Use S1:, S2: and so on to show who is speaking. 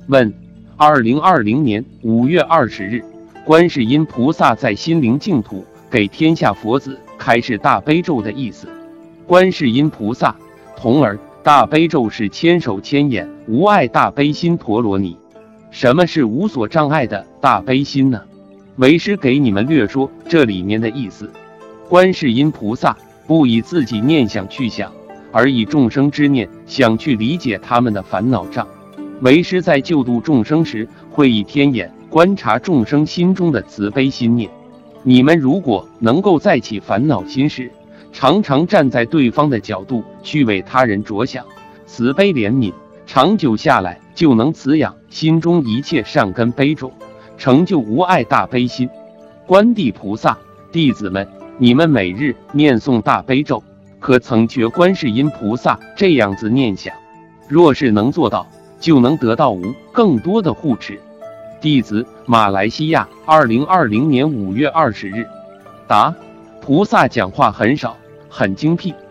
S1: 问：2020年5月20日，观世音菩萨在心灵净土给天下佛子开示大悲咒的意思。观世音菩萨，童儿，大悲咒是千手千眼无碍大悲心陀罗尼。什么是无所障碍的大悲心呢？为师给你们略说这里面的意思。观世音菩萨不以自己念想去想，而以众生之念想去理解他们的烦恼障。为师在救度众生时，会以天眼观察众生心中的慈悲心念。你们如果能够在起烦恼心时，常常站在对方的角度去为他人着想，慈悲怜悯，长久下来就能滋养心中一切善根悲种，成就无碍大悲心。观地菩萨，弟子们，你们每日念诵大悲咒，可曾觉观世音菩萨这样子念想？若是能做到，就能得到更多的护持。弟子马来西亚2020年5月20日。答：菩萨讲话很少，很精辟，